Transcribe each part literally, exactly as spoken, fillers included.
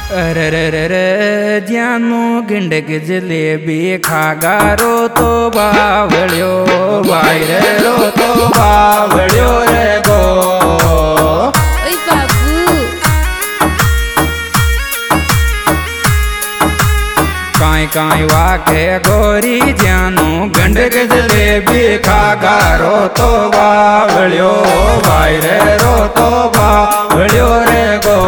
अरे रे रे रे ज्यानो गिंडक जलेबी खागा रो तो बावड़ियो भाई रे रो तो बावड़ियो रे गो। ओए बाबू काई काई वाके गोरी ज्यानो गिंडक जलेबी खागा रो तो बावड़ियो भाई रे रो तो बावड़ियो रे गो।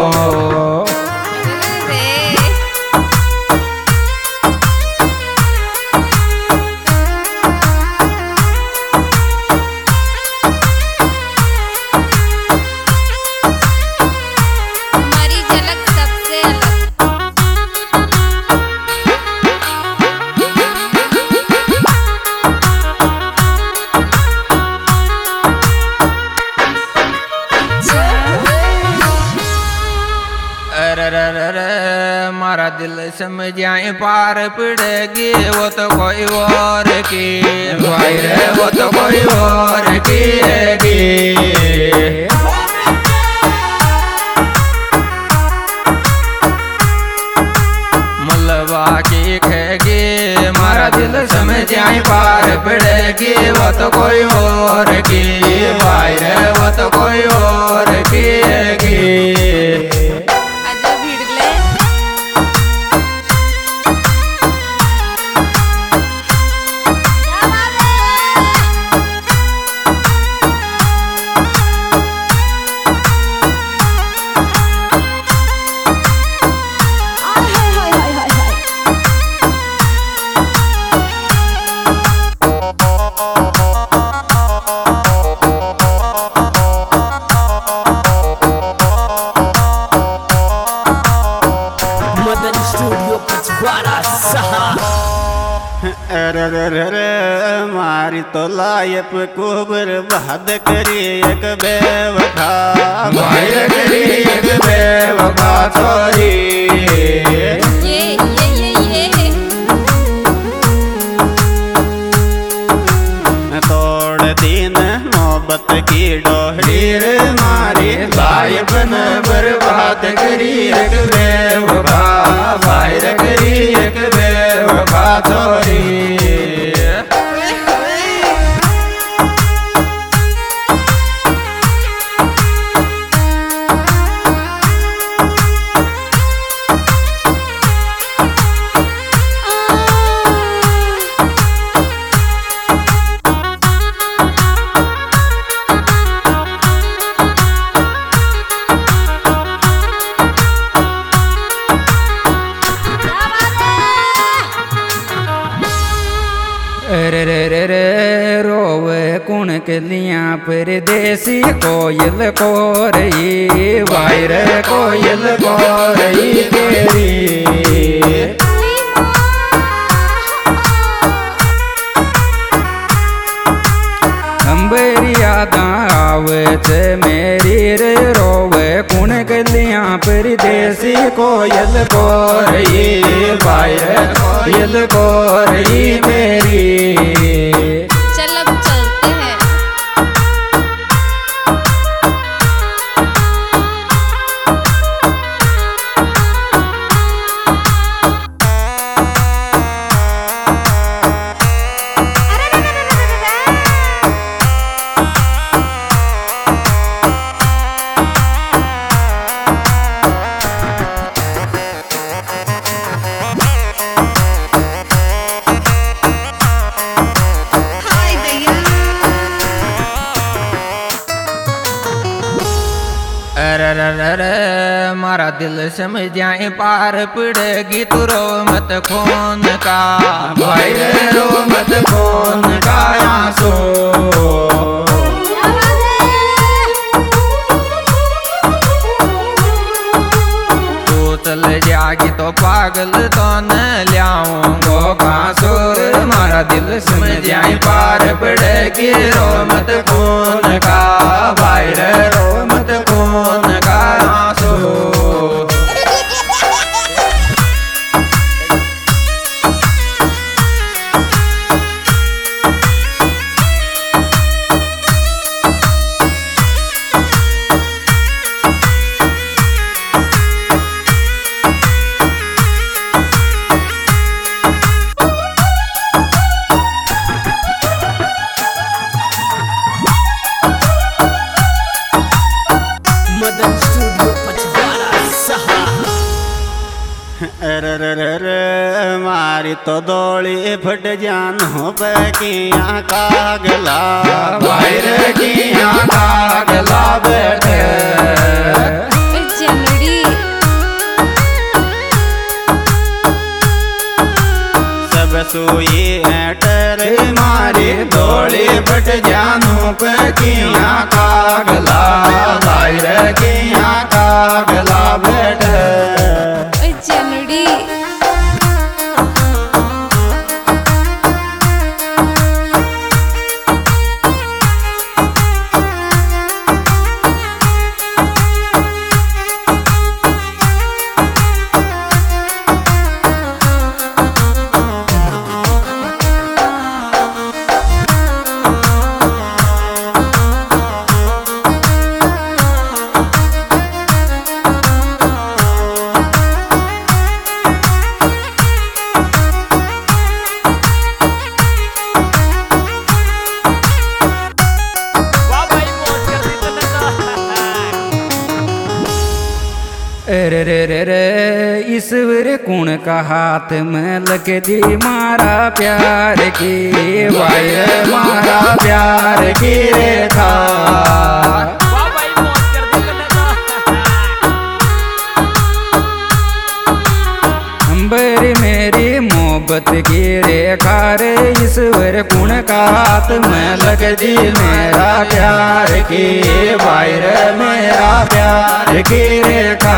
मारा दिल समझाए पार पड़ेगी वो तो कोई और की भाई रे वो तो कोई और की मुल्लवा की खेगी मारा दिल समझाए पार पड़ेगी वो तो कोई और की भाई रे वो तो कोई और की। अरे रे रे रे मारी तो लायप को बर्बाद करी एक बेवफा भाई करी एक बेवफा छोरी। ये ये ये ये तोड़ दिन मोहब्बत की डोहरी रे मारी लायप न बर्बाद करी एक बेवफा भाई करी एक बेवफा छोरी। रे रे रे रे रोवे कुण के लिया परदेसी कोयल को रही भाई रे कोयल को रही तेरी। अंबेरी यादा आवे थे मेरी रे रोवे कुण के लिया परदेसी कोयल को रही भाई रे कोयल को रही मेरी। चल अब चलते हैं। अरे मारा दिल समझ जाए पार पड़ेगी तू रो मत खून का भाई रे रो मत खून का आंसू। तू चल जाएगी तो पागल तो न लियाऊंगो कांसुर मारा दिल समझ जाए पार पड़ेगी रो मत खून का भाई रे रो मत खून का आंसू। अरे रे रे रे मारी तो दौड़ी फट जानो पे किया कागला बाहर किया कागला बैठे ओए जनड़ी सब सोई एटर मारी दौड़ी फट जानो पे किया कागला बाहर किया कागला बैठे ओए जनड़ी रे रे रे रे ईश्वर कुण का हाथ में लग दी मारा प्यार की वायर मारा प्यार की रेखा अंबर मेरी मोहब्बत की रेखा रे ईश्वर कुण का हाथ में लग दी मेरा प्यार की वायर मेरा प्यार की रेखा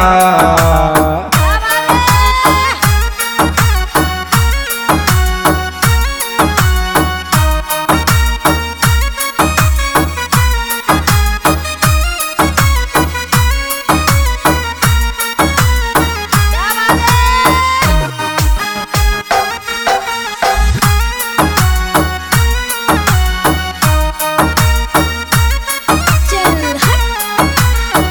चल हट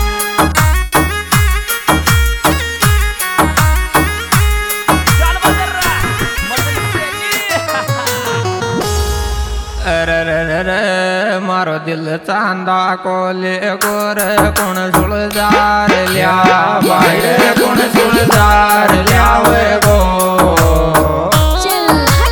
अरे रे रे रे मारो दिल चांदा को ले गोर कुण सुलझार लिया बाहर कुण सुलझार लिया वे गो चल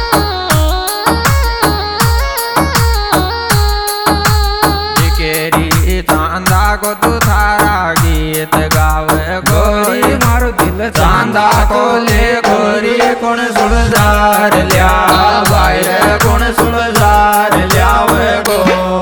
केरी चांदा को तू थारा गीत गावे गोरी मारो दिल चांदा को ले गोरी कुण सुलझार लिया बाहर कुण सुलझार लिया वे गो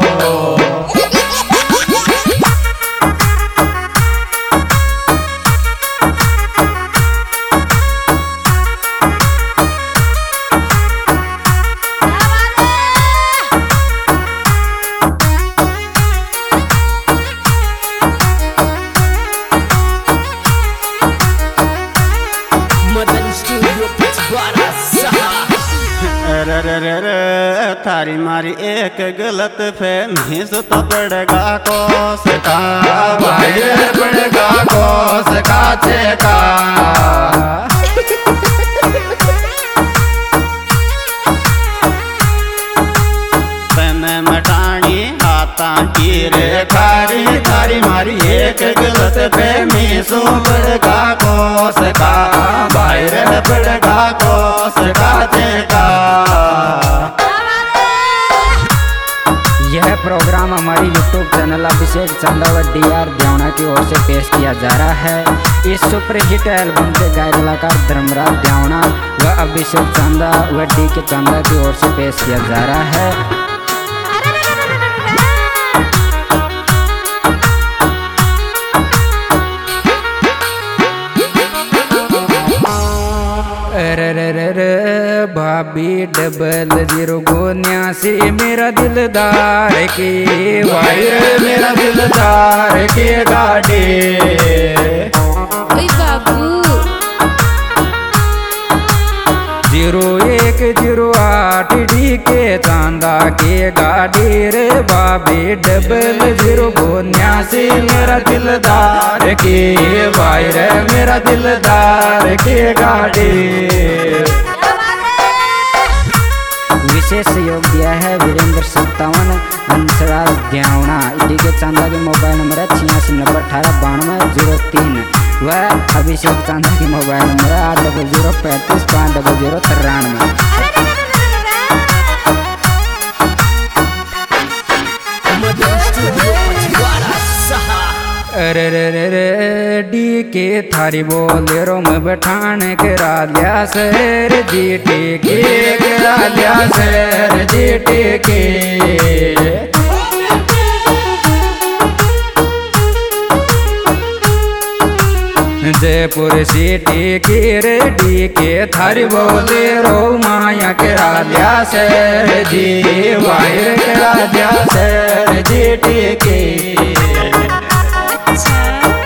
अरे रे रे रे थारी मारी एक गलत फहमी से तो पड़ेगा कोस का बाहर पड़ेगा कोस का चेका तन मटानी हाथा की रे खारी थारी मारी एक गलत फहमी सो पड़ेगा कोस का बाहर पड़ेगा कोस का चेका यह प्रोग्राम हमारी यूट्यूब चैनल अभिषेक चंदा व डी आर देवना की ओर से पेश किया जा रहा है। इस सुपरहिट एल्बम के गायक कलाकार धर्मराज देवना व अभिषेक चंदा व डी के चंदा की ओर से पेश किया जा रहा है। रे रे रे रे भाभी डबल जीरो गो न्यासी मेरा दिलदार की वायर मेरा दिलदार की गाड़ी ओए बाबू जीरो एक जीरो आठ डी के चांदा के गाड़ी रे भाभी डबल जीरो गो न्यासी मेरा दिलदार की वायर मेरा दिलदार की गाड़ी। विशेष सहयोग दिया है वीरेंद्र सत्तावन अंशराज देवना। डी के चांदा के मोबाइल नंबर है छियासी नब्बे अठारह बानवे जीरो तीन। वह अभिषेक चांदा की मोबाइल नंबर है आठ डबल जीरो पैंतीस पाँच डबल जीरो तिरानवे। अरे रे रे रे डी के थारी बोलेरो में बैठान करा लिया सर जी टी के करा लिया सर जी टी के। जयपुर सिटी की रेडी के थारी बोलेरो माया करा लिया सर जी वायर करा लिया सर जी टी के। अच्छा